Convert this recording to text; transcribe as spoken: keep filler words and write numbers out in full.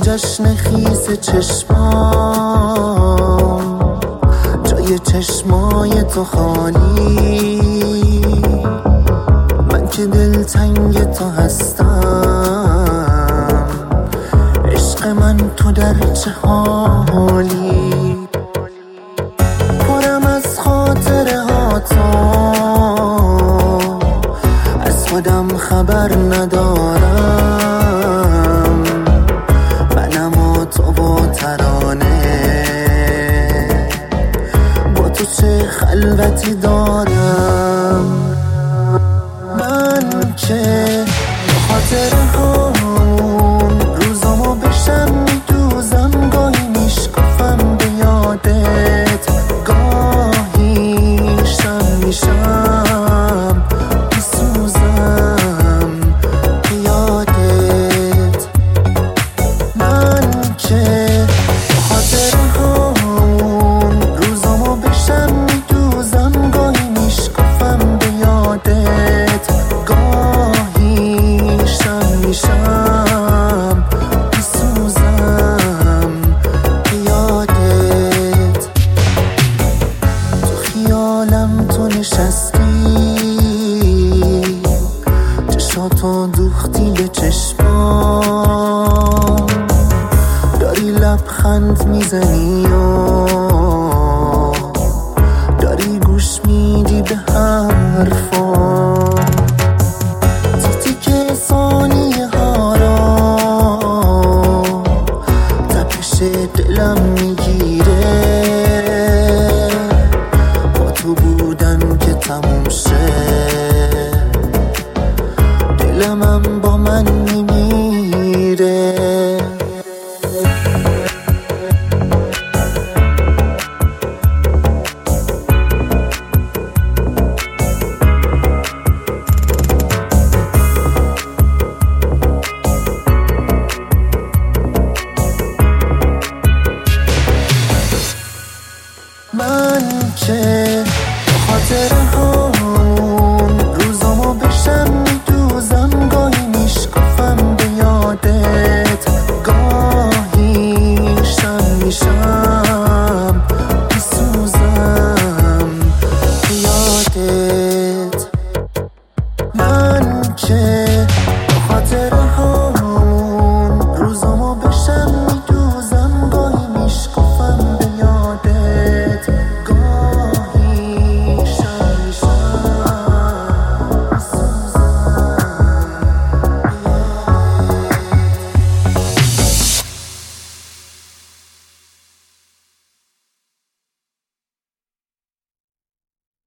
جشن خیس چشمام، جای چشمای تو خالی، من که دلتنگ تو هستم، عشق من تو در چه حالی. پرم از خاطره ها تو، از خودم خبر ندارم، منم و تو با ترانه، با تو چه خلوتی دارم. من که خاطره هامون روزامو بشم میدوزم، گاهی میشکافم به یادت، گاهی شم میشم میسوزم به یادت. من که خاطره هامون روزامو بشم میدوزم، گاهی میشکافم به یادت، گاهی شم میشم میسوزم به یادت. تو خیالم تو نشستی، چشاتو دوختی به چشمام، داری لبخند میزنی و داری گوش میدی به حرفام. تیتی که ثانیه ها را تپش دلم میگیره، با تو بودن که تموم شه، دلمم با من میمیره. من که خاطره ها